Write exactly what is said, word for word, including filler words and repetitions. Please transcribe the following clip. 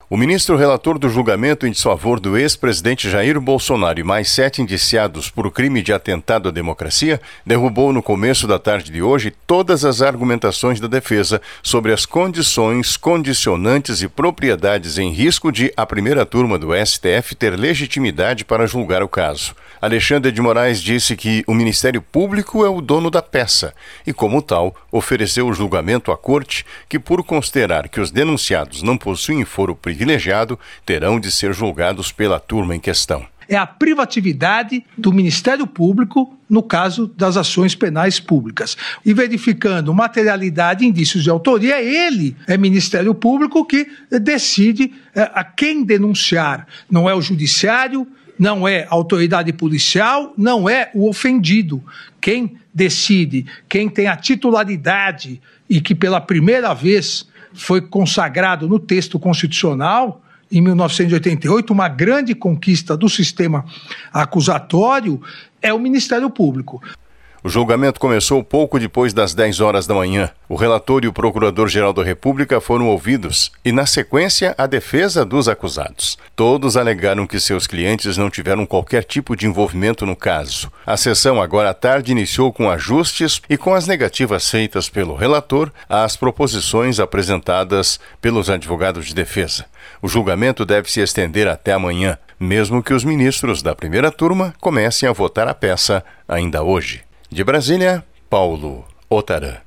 O ministro relator do julgamento em desfavor do ex-presidente Jair Bolsonaro e mais sete indiciados por crime de atentado à democracia derrubou no começo da tarde de hoje todas as argumentações da defesa sobre as condições, condicionantes e propriedades em risco de a primeira turma do S T F ter legitimidade para julgar o caso. Alexandre de Moraes disse que o Ministério Público é o dono da peça e, como tal, ofereceu o julgamento à Corte que, por considerar que os denunciados não possuem foro privilegiado, terão de ser julgados pela turma em questão. É a privatividade do Ministério Público no caso das ações penais públicas. E verificando materialidade e indícios de autoria, ele é Ministério Público que decide é, a quem denunciar. Não é o Judiciário, não é a autoridade policial, não é o ofendido. Quem decide, quem tem a titularidade e que pela primeira vez foi consagrado no texto constitucional, em mil novecentos e oitenta e oito, uma grande conquista do sistema acusatório, é o Ministério Público. O julgamento começou pouco depois das dez horas da manhã. O relator e o procurador-geral da República foram ouvidos e, na sequência, a defesa dos acusados. Todos alegaram que seus clientes não tiveram qualquer tipo de envolvimento no caso. A sessão, agora à tarde, iniciou com ajustes e com as negativas feitas pelo relator às proposições apresentadas pelos advogados de defesa. O julgamento deve se estender até amanhã, mesmo que os ministros da primeira turma comecem a votar a peça ainda hoje. De Brasília, Paulo Otarã.